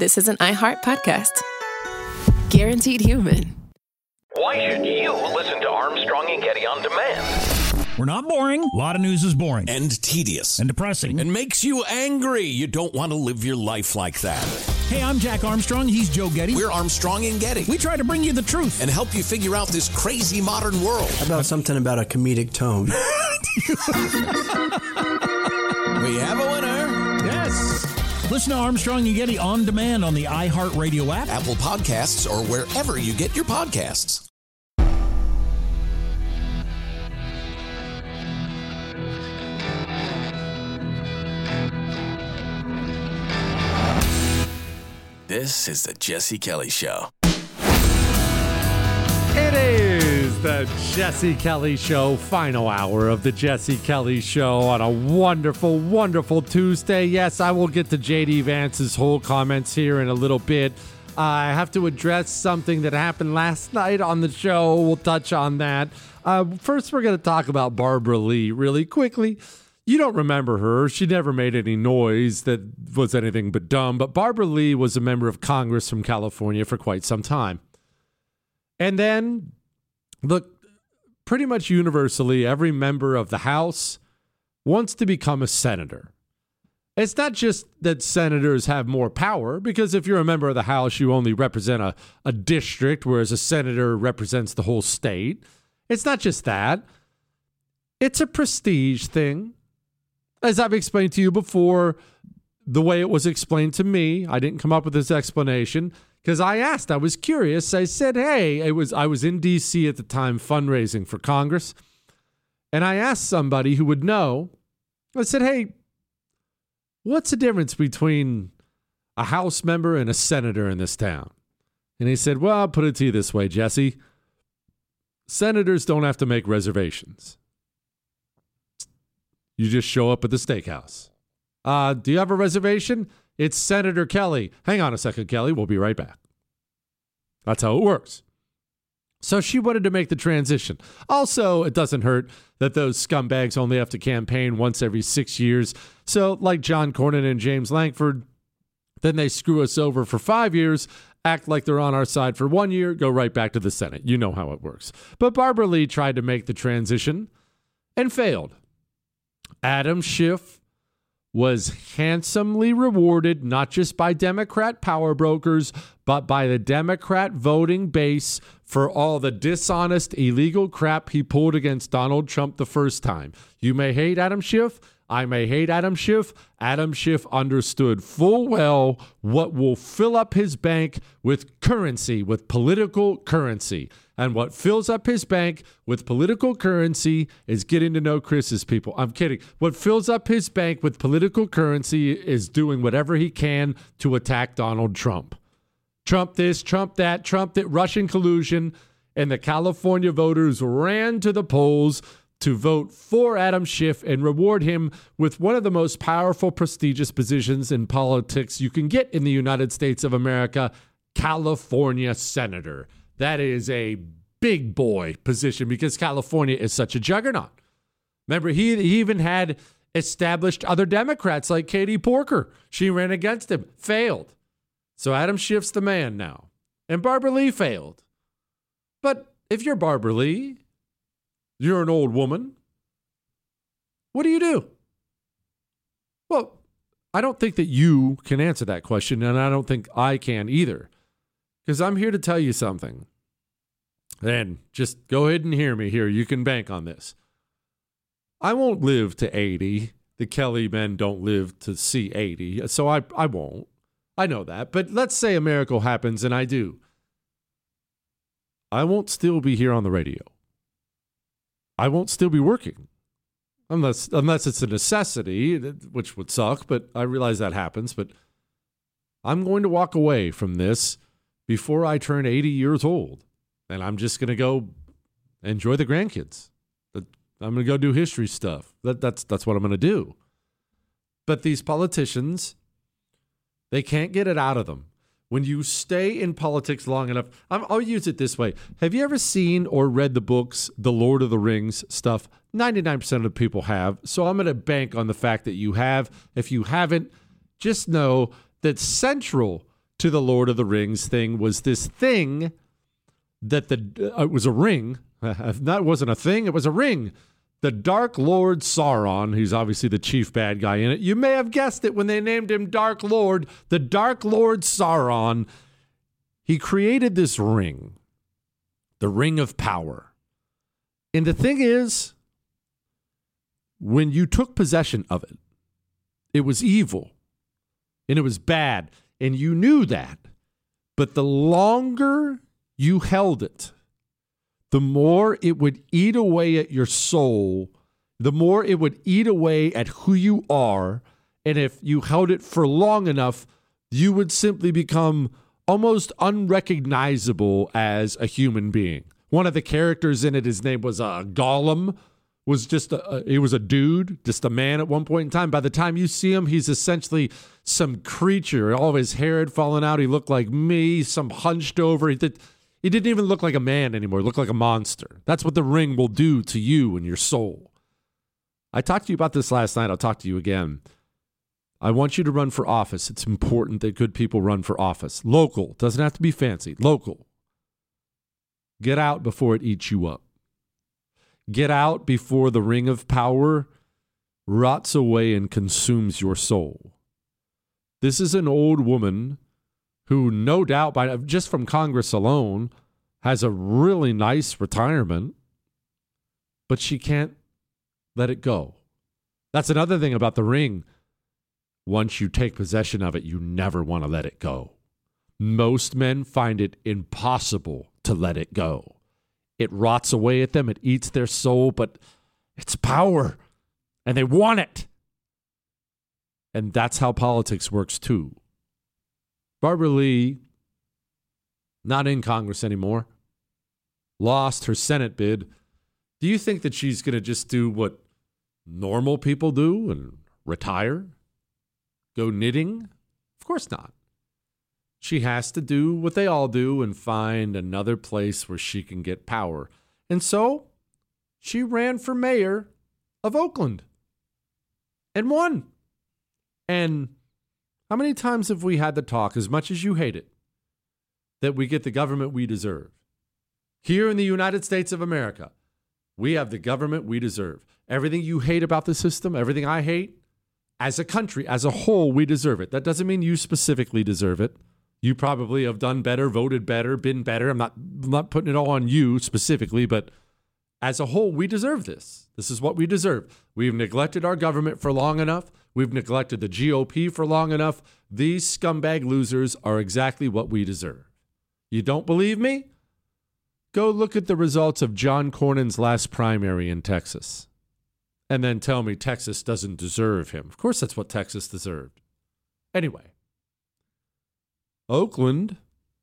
this is an iHeart podcast. Guaranteed human. Why should you listen to Armstrong and Getty on demand? We're not boring. A lot of news is boring. And tedious. And depressing. And makes you angry. You don't want to live your life like that. Hey, I'm Jack Armstrong. He's Joe Getty. We're Armstrong and Getty. We try to bring you the truth. And help you figure out this crazy modern world. How about something about a comedic tone? We have a winner. Yes. Listen to Armstrong and Getty on demand on the iHeartRadio app, Apple Podcasts, or wherever you get your podcasts. This is the Jesse Kelly Show. It is the Jesse Kelly Show, final hour of the Jesse Kelly Show on a wonderful, wonderful Tuesday. Yes, I will get to J.D. Vance's whole comments here in a little bit. I have to address something that happened last night on the show. We'll touch on that. First, we're going to talk about Barbara Lee really quickly. You don't remember her. She never made any noise that was anything but dumb. But Barbara Lee was a member of Congress from California for quite some time. And then, look, pretty much universally, every member of the House wants to become a senator. It's not just that senators have more power, because if you're a member of the House, you only represent a district, whereas a senator represents the whole state. It's not just that. It's a prestige thing. As I've explained to you before, the way it was explained to me, I didn't come up with this explanation because I was curious. I said, hey, I was in D.C. at the time fundraising for Congress, and I asked somebody who would know. I said, hey, what's the difference between a House member and a senator in this town? And he said, well, I'll put it to you this way, Jesse. Senators don't have to make reservations. You just show up at the steakhouse. Do you have a reservation? It's Senator Kelly. Hang on a second, Kelly. We'll be right back. That's how it works. So she wanted to make the transition. Also, it doesn't hurt that those scumbags only have to campaign once every 6 years. So like John Cornyn and James Lankford, then they screw us over for 5 years, act like they're on our side for 1 year, go right back to the Senate. You know how it works. But Barbara Lee tried to make the transition and failed. Adam Schiff was handsomely rewarded, not just by Democrat power brokers, but by the Democrat voting base for all the dishonest, illegal crap he pulled against Donald Trump the first time. You may hate Adam Schiff. I may hate Adam Schiff. Adam Schiff understood full well what will fill up his bank with currency, with political currency. And what fills up his bank with political currency is getting to know Chris's people. I'm kidding. What fills up his bank with political currency is doing whatever he can to attack Donald Trump. Trump this, Trump that, Russian collusion. And the California voters ran to the polls to vote for Adam Schiff and reward him with one of the most powerful, prestigious positions in politics you can get in the United States of America, California senator. That is a big boy position because California is such a juggernaut. Remember, he even had established other Democrats like Katie Porker. She ran against him, failed. So Adam Schiff's the man now. And Barbara Lee failed. But if you're Barbara Lee, you're an old woman, what do you do? Well, I don't think that you can answer that question, and I don't think I can either. Because I'm here to tell you something. And just go ahead and hear me here. You can bank on this. I won't live to 80. The Kelly men don't live to see 80. So I won't. I know that. But let's say a miracle happens and I do. I won't still be here on the radio. I won't still be working. Unless it's a necessity, which would suck, but I realize that happens. But I'm going to walk away from this before I turn 80 years old. And I'm just going to go enjoy the grandkids. I'm going to go do history stuff. That's what I'm going to do. But these politicians, they can't get it out of them. When you stay in politics long enough, I'll use it this way. Have you ever seen or read the books, The Lord of the Rings stuff? 99% of the people have. So I'm going to bank on the fact that you have. If you haven't, just know that central to the Lord of the Rings thing was this thing that it was a ring. That wasn't a thing. It was a ring. The Dark Lord Sauron, who's obviously the chief bad guy in it. You may have guessed it when they named him Dark Lord. The Dark Lord Sauron, he created this ring, the Ring of Power. And the thing is, when you took possession of it, it was evil and it was bad. And you knew that. But the longer you held it, the more it would eat away at your soul, the more it would eat away at who you are. And if you held it for long enough, you would simply become almost unrecognizable as a human being. One of the characters in it, his name was Gollum, was just he was a dude, just a man at one point in time. By the time you see him, he's essentially some creature. All of his hair had fallen out. He looked like me, some hunched over. He didn't even look like a man anymore. He looked like a monster. That's what the ring will do to you and your soul. I talked to you about this last night. I'll talk to you again. I want you to run for office. It's important that good people run for office. Local. Doesn't have to be fancy. Local. Get out before it eats you up. Get out before the Ring of Power rots away and consumes your soul. This is an old woman who, no doubt, just from Congress alone, has a really nice retirement, but she can't let it go. That's another thing about the ring. Once you take possession of it, you never want to let it go. Most men find it impossible to let it go. It rots away at them. It eats their soul, but it's power, and they want it. And that's how politics works, too. Barbara Lee, not in Congress anymore, lost her Senate bid. Do you think that she's going to just do what normal people do and retire? Go knitting? Of course not. She has to do what they all do and find another place where she can get power. And so she ran for mayor of Oakland and won. And how many times have we had the talk, as much as you hate it, that we get the government we deserve? Here in the United States of America, we have the government we deserve. Everything you hate about the system, everything I hate, as a country, as a whole, we deserve it. That doesn't mean you specifically deserve it. You probably have done better, voted better, been better. I'm not putting it all on you specifically, but as a whole, we deserve this. This is what we deserve. We've neglected our government for long enough. We've neglected the GOP for long enough. These scumbag losers are exactly what we deserve. You don't believe me? Go look at the results of John Cornyn's last primary in Texas, and then tell me Texas doesn't deserve him. Of course, that's what Texas deserved. Anyway. Oakland's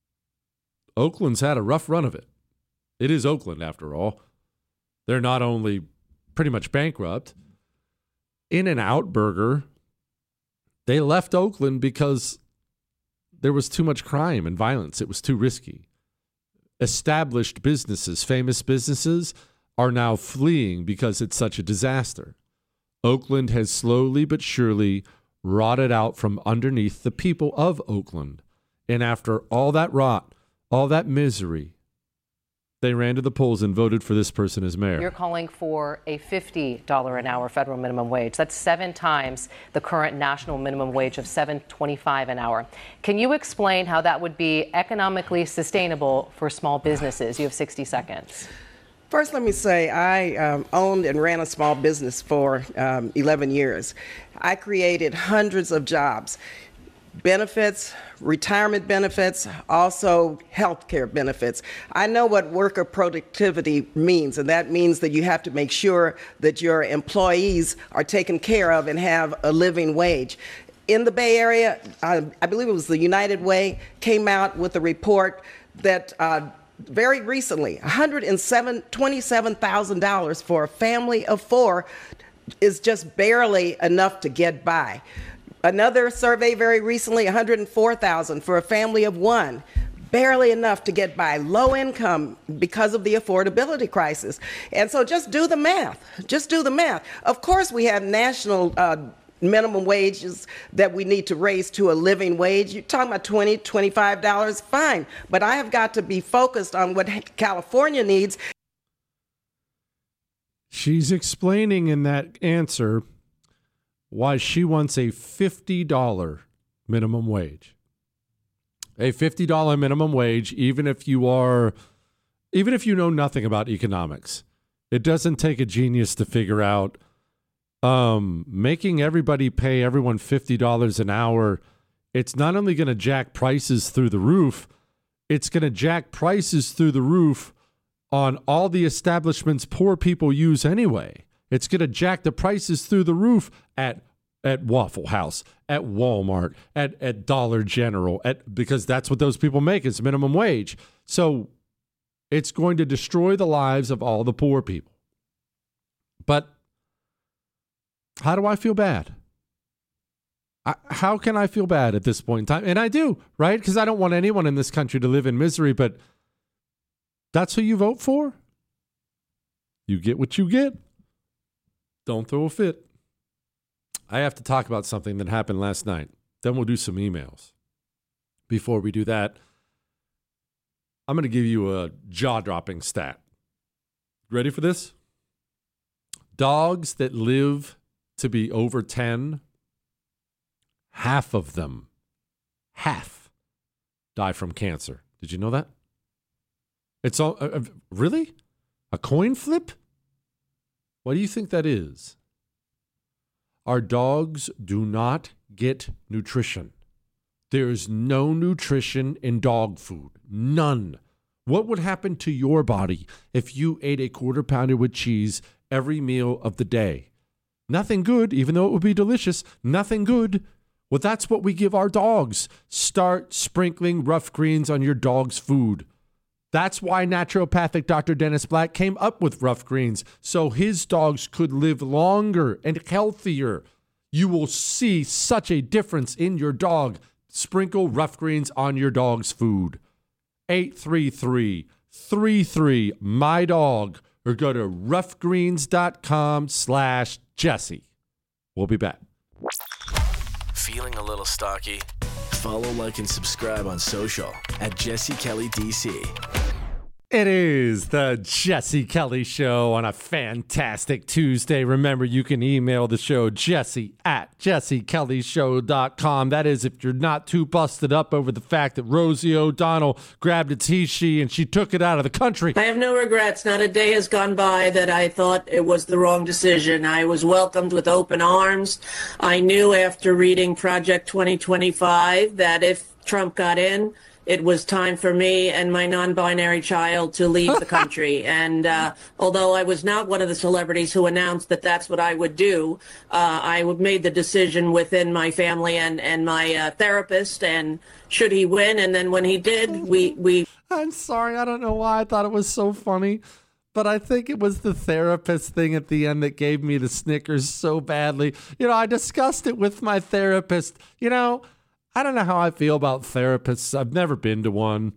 had a rough run of it. It is Oakland, after all. They're not only pretty much bankrupt. In-N-Out Burger, they left Oakland because there was too much crime and violence. It was too risky. Established businesses, famous businesses, are now fleeing because it's such a disaster. Oakland has slowly but surely rotted out from underneath the people of Oakland. And after all that rot, all that misery, they ran to the polls and voted for this person as mayor. You're calling for a $50 an hour federal minimum wage. That's 7 times the current national minimum wage of $7.25 an hour. Can you explain how that would be economically sustainable for small businesses? You have 60 seconds. First, let me say I owned and ran a small business for 11 years. I created hundreds of jobs. Benefits, retirement benefits, also health care benefits. I know what worker productivity means, and that means that you have to make sure that your employees are taken care of and have a living wage. In the Bay Area, I believe it was the United Way, came out with a report that very recently, $127,000 for a family of 4 is just barely enough to get by. Another survey very recently, $104,000 for a family of 1, barely enough to get by. Low income because of the affordability crisis. And so just do the math. Just do the math. Of course, we have national minimum wages that we need to raise to a living wage. You're talking about $20, $25, fine. But I have got to be focused on what California needs. She's explaining in that answer why she wants a $50 minimum wage. A $50 minimum wage, even if you know nothing about economics. It doesn't take a genius to figure out making everybody pay everyone $50 an hour. It's not only going to jack prices through the roof, it's going to jack prices through the roof on all the establishments poor people use anyway. It's going to jack the prices through the roof at Waffle House, at Walmart, at Dollar General, because that's what those people make is minimum wage. So it's going to destroy the lives of all the poor people. But how do I feel bad? How can I feel bad at this point in time? And I do, right? Because I don't want anyone in this country to live in misery, but that's who you vote for? You get what you get. Don't throw a fit. I have to talk about something that happened last night. Then we'll do some emails. Before we do that, I'm going to give you a jaw-dropping stat. Ready for this? Dogs that live to be over 10, half of them, die from cancer. Did you know that? It's all, really? A coin flip? What do you think that is? Our dogs do not get nutrition. There's no nutrition in dog food. None. What would happen to your body if you ate a quarter pounder with cheese every meal of the day? Nothing good, even though it would be delicious. Nothing good. Well, that's what we give our dogs. Start sprinkling Rough Greens on your dog's food. That's why naturopathic Dr. Dennis Black came up with Rough Greens, so his dogs could live longer and healthier. You will see such a difference in your dog. Sprinkle Rough Greens on your dog's food. 833-33-MY-DOG or go to roughgreens.com/Jesse. We'll be back. Feeling a little stocky? Follow, like, and subscribe on social at Jesse Kelly DC. It is the Jesse Kelly Show on a fantastic Tuesday. Remember, you can email the show, jesse@jessekellyshow.com. That is if you're not too busted up over the fact that Rosie O'Donnell grabbed a T-she and she took it out of the country. I have no regrets. Not a day has gone by that I thought it was the wrong decision. I was welcomed with open arms. I knew after reading Project 2025 that if Trump got in, it was time for me and my non-binary child to leave the country. And although I was not one of the celebrities who announced that that's what I would do, I made the decision within my family and my therapist. And should he win, and then when he did, we. I'm sorry, I don't know why I thought it was so funny, but I think it was the therapist thing at the end that gave me the snickers so badly. I discussed it with my therapist. I don't know how I feel about therapists. I've never been to one.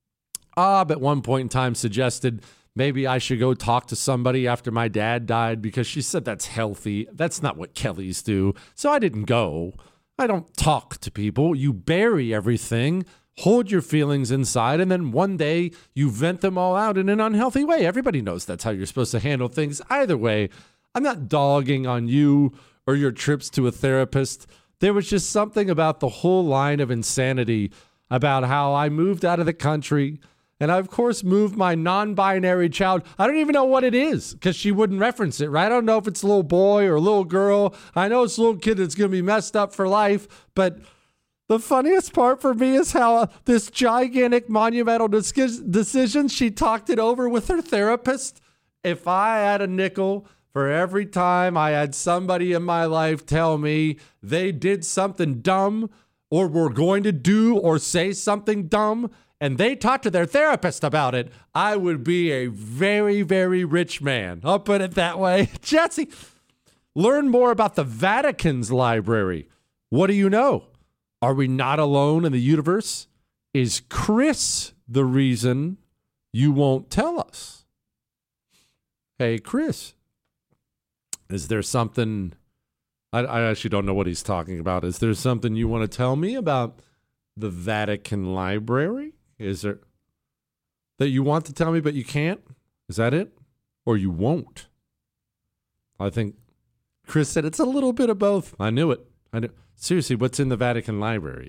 At one point in time suggested maybe I should go talk to somebody after my dad died because she said that's healthy. That's not what Kellys do. So I didn't go. I don't talk to people. You bury everything, hold your feelings inside, and then one day you vent them all out in an unhealthy way. Everybody knows that's how you're supposed to handle things. Either way, I'm not dogging on you or your trips to a therapist. There was just something about the whole line of insanity about how I moved out of the country. And I, of course, moved my non-binary child. I don't even know what it is because she wouldn't reference it, right? I don't know if it's a little boy or a little girl. I know it's a little kid that's going to be messed up for life. But the funniest part for me is how this gigantic monumental decision, she talked it over with her therapist. If I had a nickel for every time I had somebody in my life tell me they did something dumb or were going to do or say something dumb, and they talked to their therapist about it, I would be a very, very rich man. I'll put it that way. Jesse, learn more about the Vatican's library. What do you know? Are we not alone in the universe? Is Chris the reason you won't tell us? Hey, Chris. Is there something I actually don't know what he's talking about. Is there something you want to tell me about the Vatican Library? Is there that you want to tell me but you can't? Is that it? Or you won't? I think Chris said it's a little bit of both. I knew it. Seriously, what's in the Vatican Library?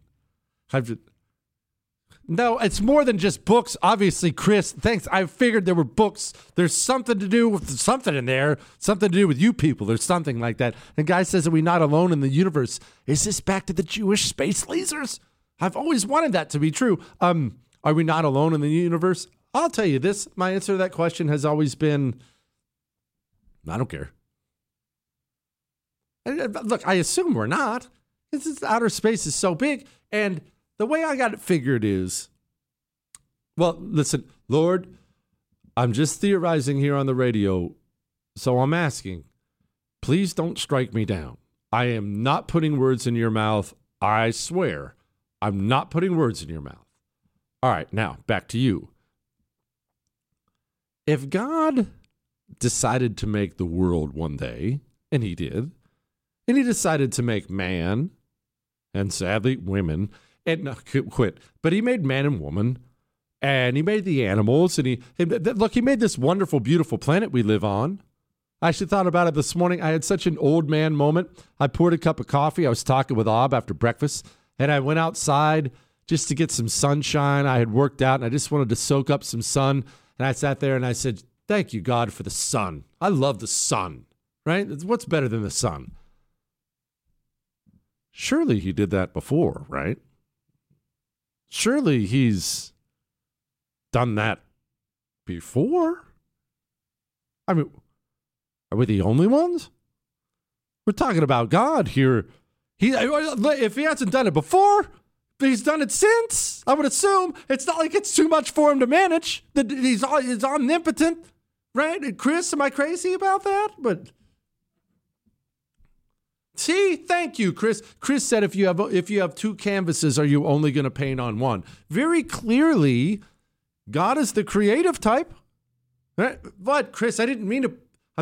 No, it's more than just books. Obviously, Chris, thanks. I figured there were books. There's something to do with something in there, something to do with you people. There's something like that. And Guy says that we're not alone in the universe. Is this back to the Jewish space lasers? I've always wanted that to be true. Are we not alone in the universe? I'll tell you this. My answer to that question has always been, I don't care. Look, I assume we're not. This outer space is so big. And the way I got it figured is, well, listen, Lord, I'm just theorizing here on the radio, so I'm asking, please don't strike me down. I am not putting words in your mouth. I swear, I'm not putting words in your mouth. All right, now, back to you. If God decided to make the world one day, and he did, and he decided to make man, and sadly, women, and no, quit. But he made man and woman, and he made the animals, and he made this wonderful, beautiful planet we live on. I actually thought about it this morning. I had such an old man moment. I poured a cup of coffee. I was talking with Ob after breakfast, and I went outside just to get some sunshine. I had worked out, and I just wanted to soak up some sun. And I sat there, and I said, thank you, God, for the sun. I love the sun, right? What's better than the sun? Surely he did that before, right? Surely he's done that before? I mean, are we the only ones? We're talking about God here. If he hasn't done it before, he's done it since. I would assume it's not like it's too much for him to manage. He's omnipotent, right? And Chris, am I crazy about that? But see, thank you, Chris. Chris said if you have two canvases, are you only going to paint on one? Very clearly, God is the creative type. Right? But Chris, I didn't mean to.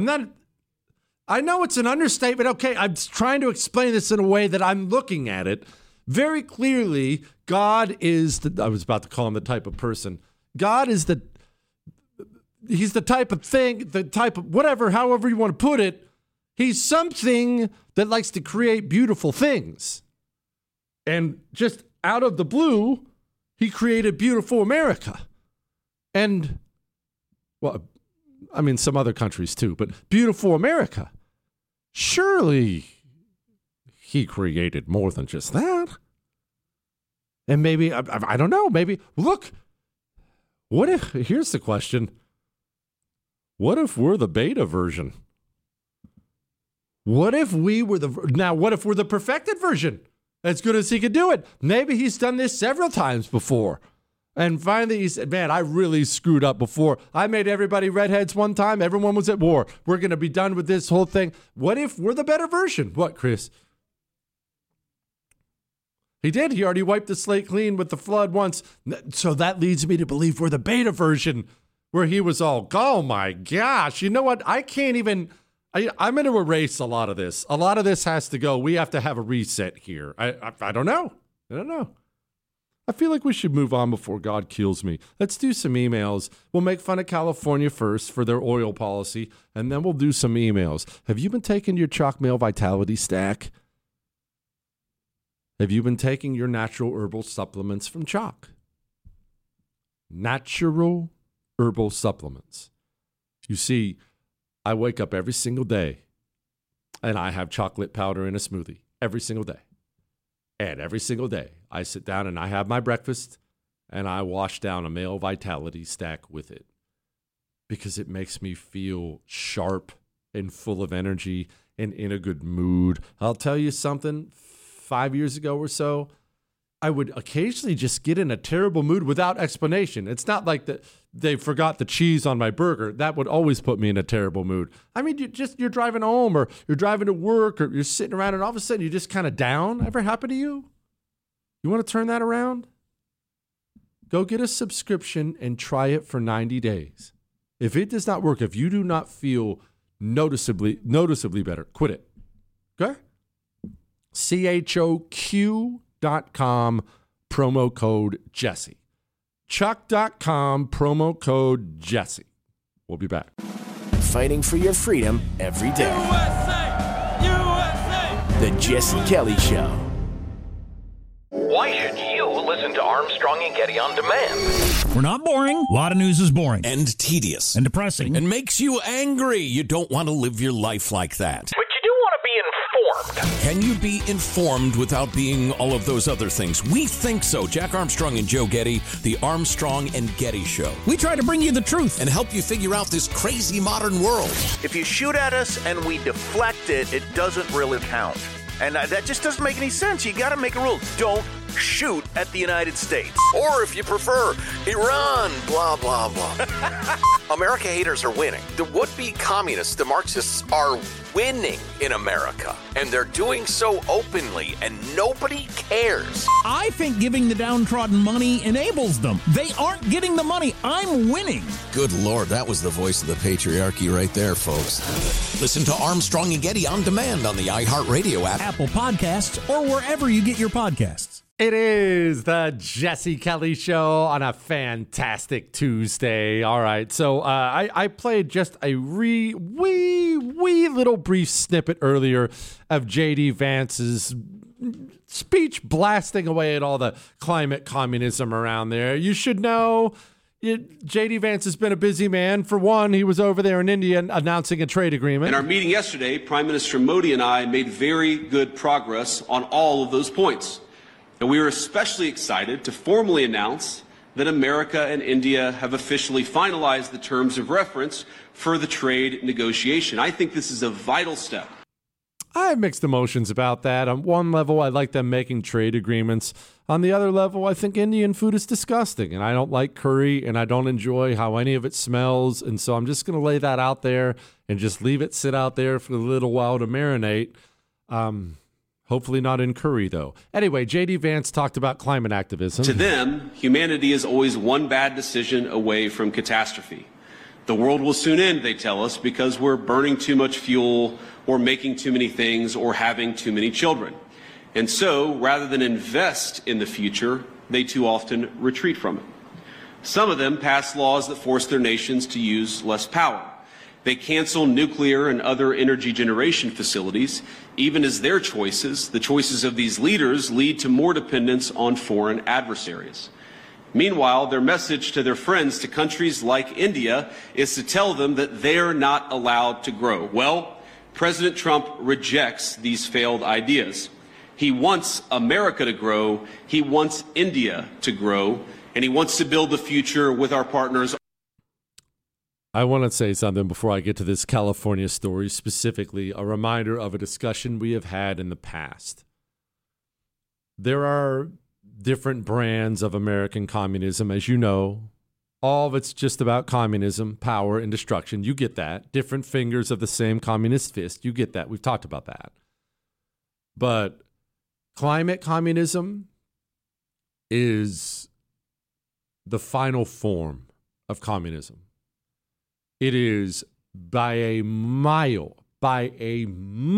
I know it's an understatement. Okay, I'm trying to explain this in a way that I'm looking at it. Very clearly, God is I was about to call him the type of person. God is he's the type of thing, the type of whatever, however you want to put it. He's something that likes to create beautiful things. And just out of the blue, he created beautiful America. And, well, I mean, some other countries too, but beautiful America. Surely he created more than just that. And maybe, I don't know, maybe, look, here's the question. What if we're the beta version? What if we're the perfected version? As good as he could do it. Maybe he's done this several times before. And finally he said, man, I really screwed up before. I made everybody redheads one time. Everyone was at war. We're going to be done with this whole thing. What if we're the better version? What, Chris? He did. He already wiped the slate clean with the flood once. So that leads me to believe we're the beta version where he was all, oh my gosh, you know what? I can't even, I'm going to erase a lot of this. A lot of this has to go. We have to have a reset here. I don't know. I don't know. I feel like we should move on before God kills me. Let's do some emails. We'll make fun of California first for their oil policy, and then we'll do some emails. Have you been taking your Chalk Male Vitality Stack? Have you been taking your natural herbal supplements from Chalk? Natural herbal supplements. You see, I wake up every single day, and I have chocolate powder in a smoothie every single day. And every single day, I sit down and I have my breakfast and I wash down a Male Vitality Stack with it because it makes me feel sharp and full of energy and in a good mood. I'll tell you something, 5 years ago or so, I would occasionally just get in a terrible mood without explanation. It's not like they forgot the cheese on my burger. That would always put me in a terrible mood. I mean, you're driving home or you're driving to work or you're sitting around and all of a sudden you're just kind of down. Ever happen to you? You want to turn that around? Go get a subscription and try it for 90 days. If it does not work, if you do not feel noticeably better, quit it. Okay? CHOQ.com, promo code Jesse. Chuck.com, promo code Jesse. We'll be back. Fighting for your freedom every day. USA! USA! The Jesse Kelly Show. Why should you listen to Armstrong and Getty on demand? We're not boring. A lot of news is boring. And tedious. And depressing. And makes you angry. You don't want to live your life like that. But you do want to be informed. Can you be informed without being all of those other things? We think so. Jack Armstrong and Joe Getty, the Armstrong and Getty Show. We try to bring you the truth and help you figure out this crazy modern world. If you shoot at us and we deflect it, it doesn't really count. And that just doesn't make any sense. You got to make a rule. Don't shoot at the United States. Or if you prefer, Iran, blah, blah, blah. America haters are winning. The would-be communists, the Marxists, are winning in America. And they're doing so openly, and nobody cares. I think giving the downtrodden money enables them. They aren't getting the money. I'm winning. Good Lord, that was the voice of the patriarchy right there, folks. Listen to Armstrong and Getty on demand on the iHeartRadio app, Apple Podcasts, or wherever you get your podcasts. It is the Jesse Kelly Show on a fantastic Tuesday. All right, so I played just a wee little brief snippet earlier of J.D. Vance's speech blasting away at all the climate communism around there. You should know J.D. Vance has been a busy man. For one, he was over there in India announcing a trade agreement. In our meeting yesterday, Prime Minister Modi and I made very good progress on all of those points. And we are especially excited to formally announce that America and India have officially finalized the terms of reference for the trade negotiation. I think this is a vital step. I have mixed emotions about that. On one level, I like them making trade agreements. On the other level, I think Indian food is disgusting, and I don't like curry, and I don't enjoy how any of it smells. And so I'm just going to lay that out there and just leave it sit out there for a little while to marinate. Hopefully not in curry, though. Anyway, J.D. Vance talked about climate activism. To them, humanity is always one bad decision away from catastrophe. The world will soon end, they tell us, because we're burning too much fuel or making too many things or having too many children. And so, rather than invest in the future, they too often retreat from it. Some of them pass laws that force their nations to use less power. They cancel nuclear and other energy generation facilities, even as their choices, the choices of these leaders, lead to more dependence on foreign adversaries. Meanwhile, their message to their friends, to countries like India, is to tell them that they're not allowed to grow. Well, President Trump rejects these failed ideas. He wants America to grow, he wants India to grow, and he wants to build the future with our partners. I want to say something before I get to this California story, specifically a reminder of a discussion we have had in the past. There are different brands of American communism, as you know. All of it's just about communism, power, and destruction. You get that. Different fingers of the same communist fist. You get that. We've talked about that. But climate communism is the final form of communism. It is by a mile, the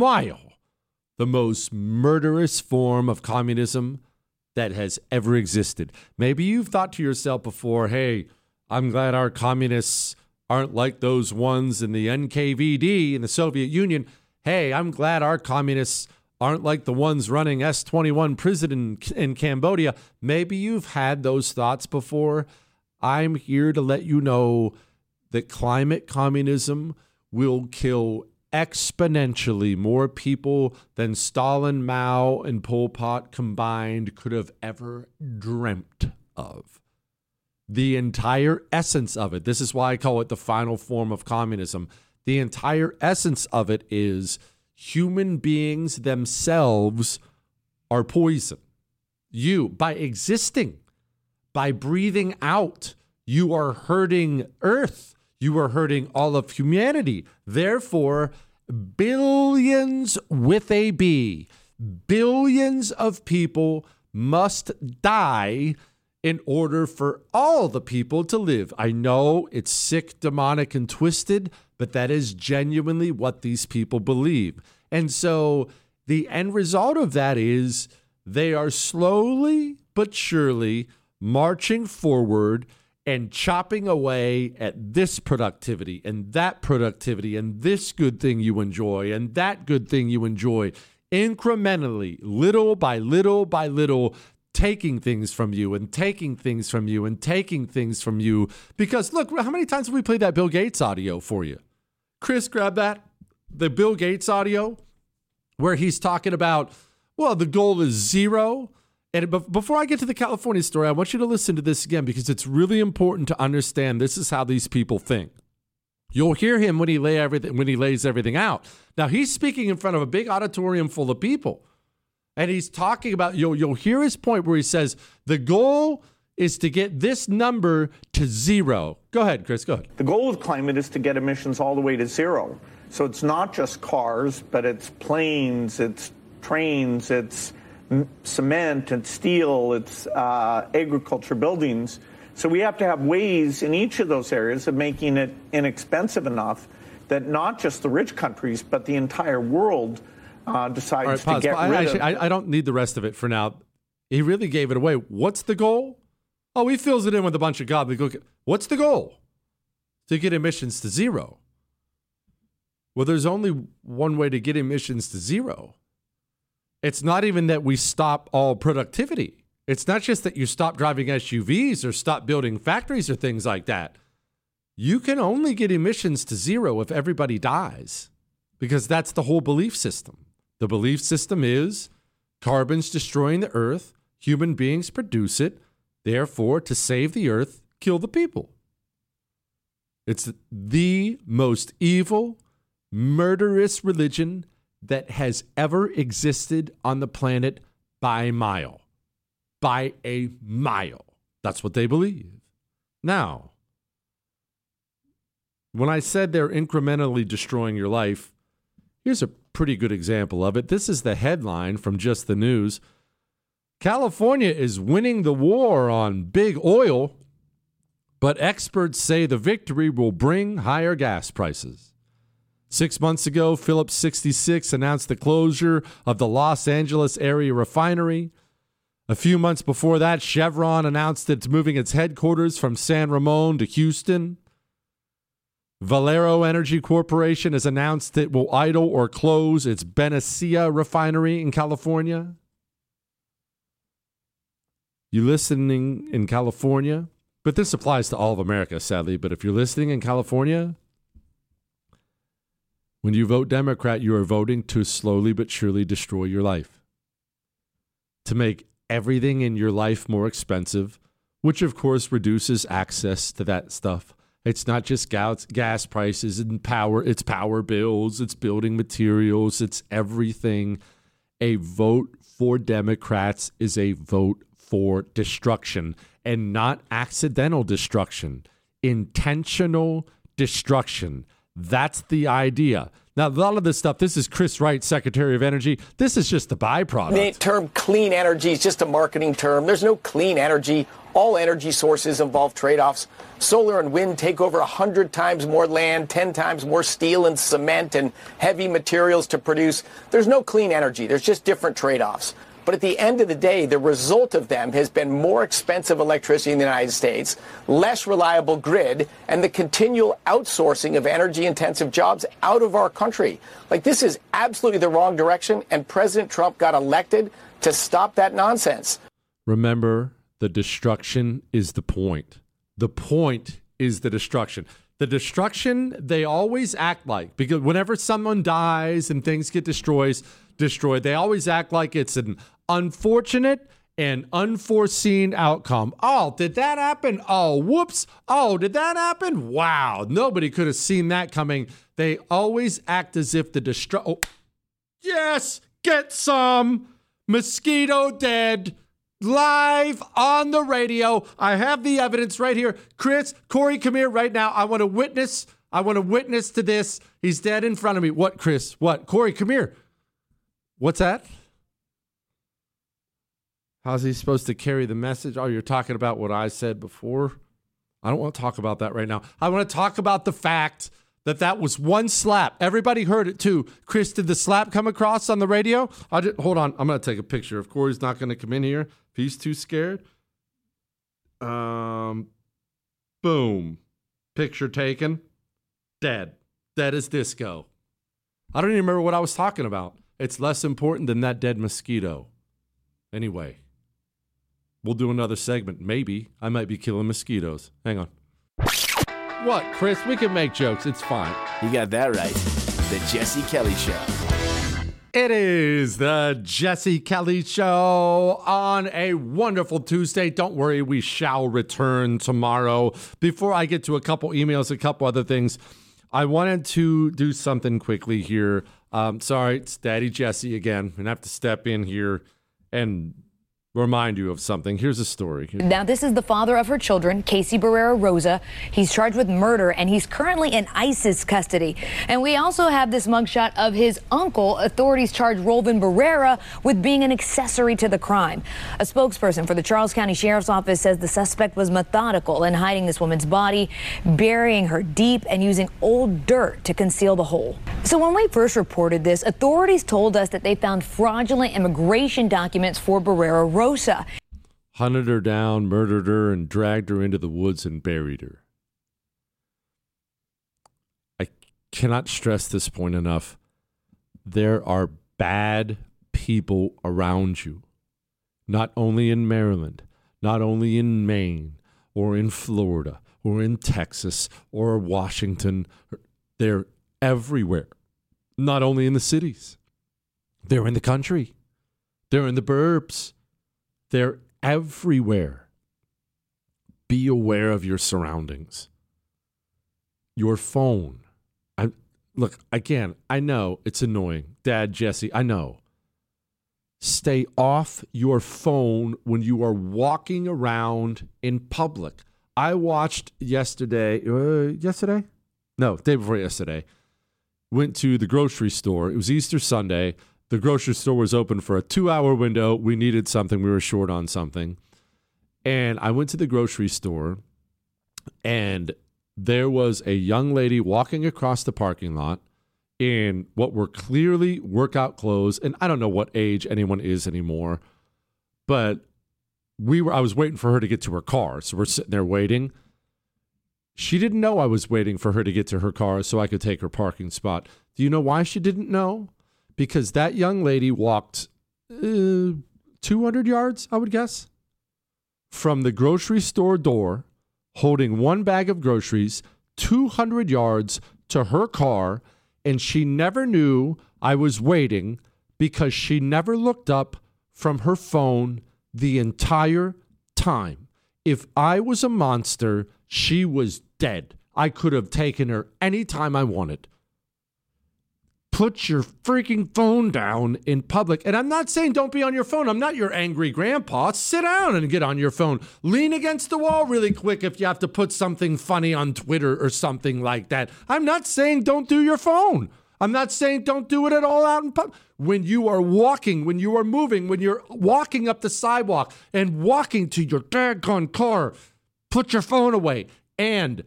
most murderous form of communism that has ever existed. Maybe you've thought to yourself before, hey, I'm glad our communists aren't like those ones in the NKVD in the Soviet Union. Hey, I'm glad our communists aren't like the ones running S-21 prison in Cambodia. Maybe you've had those thoughts before. I'm here to let you know that climate communism will kill exponentially more people than Stalin, Mao, and Pol Pot combined could have ever dreamt of. The entire essence of it, this is why I call it the final form of communism, the entire essence of it is human beings themselves are poison. You, by existing, by breathing out, you are hurting Earth. You are hurting all of humanity. Therefore, billions with a B, billions of people must die in order for all the people to live. I know it's sick, demonic, and twisted, but that is genuinely what these people believe. And so the end result of that is they are slowly but surely marching forward and chopping away at this productivity and that productivity and this good thing you enjoy and that good thing you enjoy, incrementally, little by little by little, taking things from you and taking things from you and taking things from you. Because look, how many times have we played that Bill Gates audio for you? Chris, grab that. The Bill Gates audio where he's talking about, well, the goal is zero. And before I get to the California story, I want you to listen to this again because it's really important to understand this is how these people think. You'll hear him when he lays everything out. Now, he's speaking in front of a big auditorium full of people. And he's talking about, you'll hear his point where he says, the goal is to get this number to zero. Go ahead, Chris, go ahead. The goal of climate is to get emissions all the way to zero. So it's not just cars, but it's planes, it's trains, it's cement, it's steel, it's agriculture buildings. So we have to have ways in each of those areas of making it inexpensive enough that not just the rich countries, but the entire world decides to get rid of. I don't need the rest of it for now. He really gave it away. What's the goal? Oh, he fills it in with a bunch of gobbledygook. What's the goal? To get emissions to zero. Well, there's only one way to get emissions to zero. It's not even that we stop all productivity. It's not just that you stop driving SUVs or stop building factories or things like that. You can only get emissions to zero if everybody dies, because that's the whole belief system. The belief system is carbon's destroying the earth, human beings produce it, therefore, to save the earth, kill the people. It's the most evil, murderous religion that has ever existed on the planet by a mile. By a mile. That's what they believe. Now, when I said they're incrementally destroying your life, here's a pretty good example of it. This is the headline from Just the News. California is winning the war on big oil, but experts say the victory will bring higher gas prices. 6 months ago, Phillips 66 announced the closure of the Los Angeles area refinery. A few months before that, Chevron announced it's moving its headquarters from San Ramon to Houston. Valero Energy Corporation has announced it will idle or close its Benicia refinery in California. You listening in California? But this applies to all of America, sadly. But if you're listening in California, when you vote Democrat, you are voting to slowly but surely destroy your life. To make everything in your life more expensive, which of course reduces access to that stuff. It's not just gas prices and power, it's power bills, it's building materials, it's everything. A vote for Democrats is a vote for destruction, and not accidental destruction, intentional destruction. That's the idea. Now, a lot of this stuff, this is Chris Wright, Secretary of Energy. This is just the byproduct. The term clean energy is just a marketing term. There's no clean energy. All energy sources involve trade-offs. Solar and wind take over 100 times more land, 10 times more steel and cement and heavy materials to produce. There's no clean energy. There's just different trade-offs. But at the end of the day, the result of them has been more expensive electricity in the United States, less reliable grid, and the continual outsourcing of energy-intensive jobs out of our country. Like, this is absolutely the wrong direction, and President Trump got elected to stop that nonsense. Remember, the destruction is the point. The point is the destruction. The destruction, they always act like, because whenever someone dies and things get destroyed, they always act like it's an unfortunate and unforeseen outcome. Oh, did that happen? Oh, whoops. Oh, did that happen? Wow. Nobody could have seen that coming. They always act as if the Oh, yes, get some. Mosquito dead. Live on the radio. I have the evidence right here. Chris, Corey, come here right now. I want to witness to this. He's dead in front of me. What, Chris? What? Corey, come here. What's that? How's he supposed to carry the message? Oh, you're talking about what I said before? I don't want to talk about that right now. I want to talk about the fact that was one slap. Everybody heard it too. Chris, did the slap come across on the radio? Hold on. I'm going to take a picture. If Corey's not going to come in here, if he's too scared. Boom. Picture taken. Dead. Dead as disco. I don't even remember what I was talking about. It's less important than that dead mosquito. Anyway, we'll do another segment. Maybe I might be killing mosquitoes. Hang on. What, Chris? We can make jokes. It's fine. You got that right. The Jesse Kelly Show. It is the Jesse Kelly Show on a wonderful Tuesday. Don't worry, we shall return tomorrow. Before I get to a couple emails, a couple other things, I wanted to do something quickly here. Sorry, it's Daddy Jesse again. I'm going to have to step in here and remind you of something. Here's a story. Now, this is the father of her children, Casey Barrera Rosa. He's charged with murder, and he's currently in ISIS custody. And we also have this mugshot of his uncle. Authorities charge Rolvin Barrera with being an accessory to the crime. A spokesperson for the Charles County Sheriff's Office says the suspect was methodical in hiding this woman's body, burying her deep, and using old dirt to conceal the hole. So when we first reported this, authorities told us that they found fraudulent immigration documents for Barrera Rosa. Hunted her down, murdered her, and dragged her into the woods and buried her. I cannot stress this point enough. There are bad people around you, not only in Maryland, not only in Maine, or in Florida, or in Texas, or Washington. They're everywhere, not only in the cities. They're in the country. They're in the burbs. They're everywhere. Be aware of your surroundings. Your phone. Look, again, I know it's annoying. Dad, Jesse, I know. Stay off your phone when you are walking around in public. I watched yesterday. No, day before yesterday. Went to the grocery store. It was Easter Sunday. The grocery store was open for a 2-hour window. We needed something. We were short on something. And I went to the grocery store, and there was a young lady walking across the parking lot in what were clearly workout clothes. And I don't know what age anyone is anymore, but I was waiting for her to get to her car. So we're sitting there waiting. She didn't know I was waiting for her to get to her car so I could take her parking spot. Do you know why she didn't know? Because that young lady walked 200 yards, I would guess, from the grocery store door, holding one bag of groceries, 200 yards to her car, and she never knew I was waiting because she never looked up from her phone the entire time. If I was a monster, she was dead. I could have taken her anytime I wanted. Put your freaking phone down in public. And I'm not saying don't be on your phone. I'm not your angry grandpa. Sit down and get on your phone. Lean against the wall really quick if you have to put something funny on Twitter or something like that. I'm not saying don't do your phone. I'm not saying don't do it at all out in public. When you are walking, when you are moving, when you're walking up the sidewalk and walking to your daggone car, put your phone away. And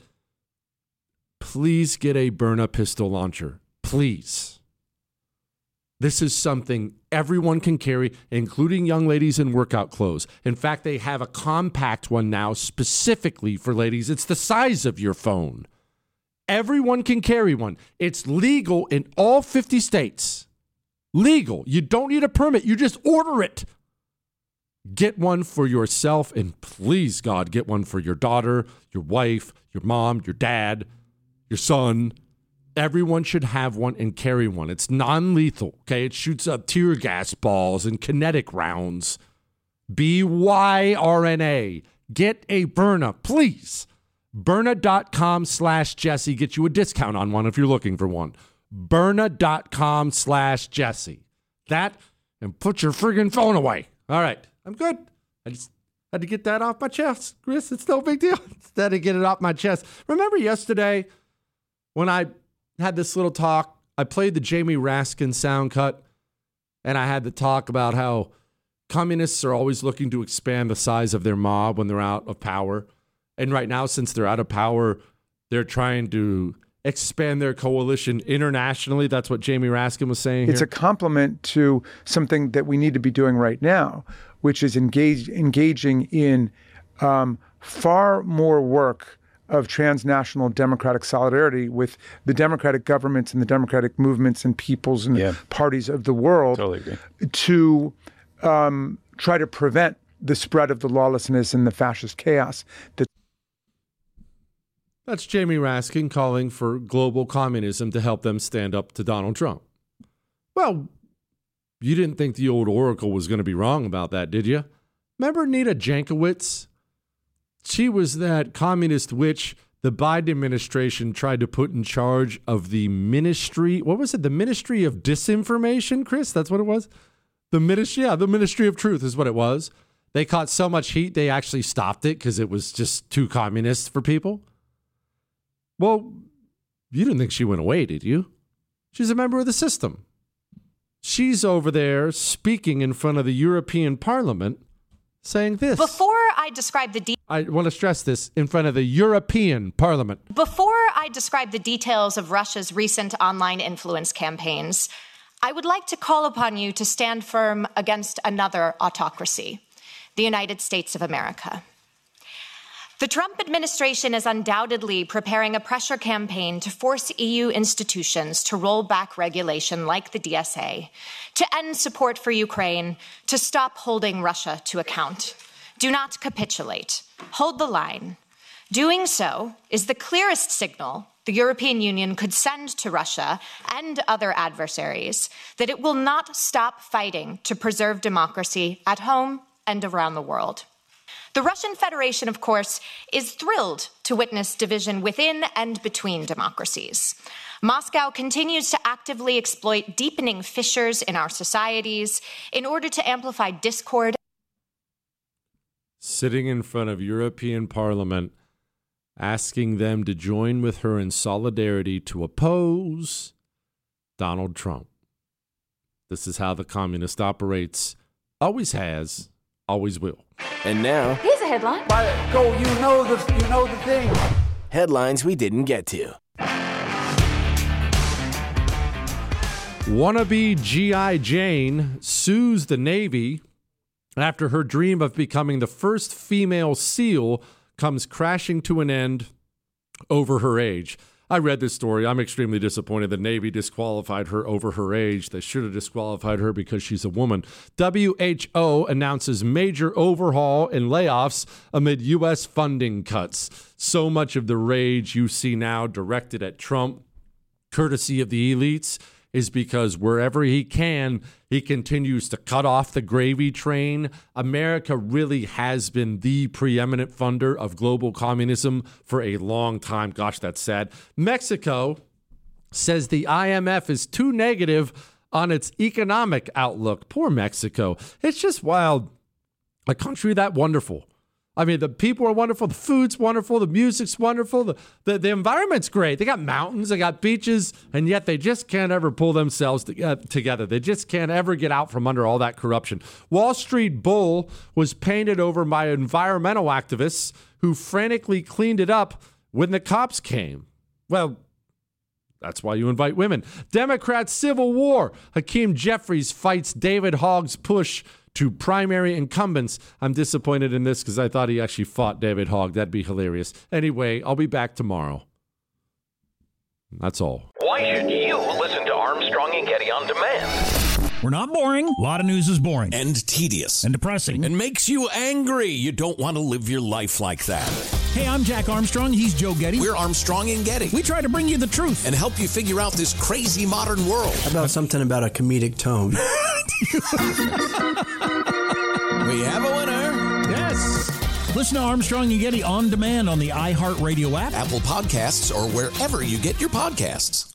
please get a Byrna pistol launcher. Please. This is something everyone can carry, including young ladies in workout clothes. In fact, they have a compact one now specifically for ladies. It's the size of your phone. Everyone can carry one. It's legal in all 50 states. Legal. You don't need a permit. You just order it. Get one for yourself, and please, God, get one for your daughter, your wife, your mom, your dad, your son. Everyone should have one and carry one. It's non-lethal, okay? It shoots up tear gas balls and kinetic rounds. BYRNA. Get a Byrna, please. Byrna.com/Jesse. Get you a discount on one if you're looking for one. Byrna.com/Jesse. That, and put your friggin' phone away. All right, I'm good. I just had to get that off my chest. Chris, it's no big deal. Had to get it off my chest. Remember yesterday when I had this little talk? I played the Jamie Raskin sound cut, and I had the talk about how communists are always looking to expand the size of their mob when they're out of power. And right now, since they're out of power, they're trying to expand their coalition internationally. That's what Jamie Raskin was saying It's here. a complement to something that we need to be doing right now, which is engaging in far more work of transnational democratic solidarity with the democratic governments and the democratic movements and peoples and parties of the world to try to prevent the spread of the lawlessness and the fascist chaos. That's Jamie Raskin calling for global communism to help them stand up to Donald Trump. Well, you didn't think the old Oracle was going to be wrong about that, did you? Remember Nita Jankowicz? She was that communist witch the Biden administration tried to put in charge of the ministry. What was it? The Ministry of Disinformation, Chris? That's what it was? The Ministry of Truth is what it was. They caught so much heat, they actually stopped it because it was just too communist for people. Well, you didn't think she went away, did you? She's a member of the system. She's over there speaking in front of the European Parliament saying this. Before I describe the I want to stress this, in front of the European Parliament. Before I describe the details of Russia's recent online influence campaigns, I would like to call upon you to stand firm against another autocracy, the United States of America. The Trump administration is undoubtedly preparing a pressure campaign to force EU institutions to roll back regulation like the DSA, to end support for Ukraine, to stop holding Russia to account. Do not capitulate. Hold the line. Doing so is the clearest signal the European Union could send to Russia and other adversaries that it will not stop fighting to preserve democracy at home and around the world. The Russian Federation, of course, is thrilled to witness division within and between democracies. Moscow continues to actively exploit deepening fissures in our societies in order to amplify discord. Sitting in front of European Parliament, asking them to join with her in solidarity to oppose Donald Trump. This is how the communist operates. Always has, always will. And now, Here's a headline. you know the thing. Headlines we didn't get to. Wannabe G.I. Jane sues the Navy after her dream of becoming the first female SEAL comes crashing to an end over her age. I read this story. I'm extremely disappointed the Navy disqualified her over her age. They should have disqualified her because she's a woman. WHO announces major overhaul and layoffs amid U.S. funding cuts. So much of the rage you see now directed at Trump, courtesy of the elites, is because wherever he can, he continues to cut off the gravy train. America really has been the preeminent funder of global communism for a long time. Gosh, that's sad. Mexico says the IMF is too negative on its economic outlook. Poor Mexico. It's just wild. A country that wonderful. I mean, the people are wonderful. The food's wonderful. The music's wonderful. The environment's great. They got mountains. They got beaches. And yet they just can't ever pull themselves together. They just can't ever get out from under all that corruption. Wall Street Bull was painted over by environmental activists who frantically cleaned it up when the cops came. Well, that's why you invite women. Democrat Civil War. Hakeem Jeffries fights David Hogg's push to primary incumbents. I'm disappointed in this because I thought he actually fought David Hogg. That'd be hilarious. Anyway, I'll be back tomorrow. That's all. Why should you listen to Armstrong and Getty on demand? We're not boring. A lot of news is boring. And tedious. And depressing. And makes you angry. You don't want to live your life like that. Hey, I'm Jack Armstrong. He's Joe Getty. We're Armstrong and Getty. We try to bring you the truth. And help you figure out this crazy modern world. How about something about a comedic tone? We have a winner. Yes. Listen to Armstrong and Getty on demand on the iHeartRadio app, Apple Podcasts, or wherever you get your podcasts.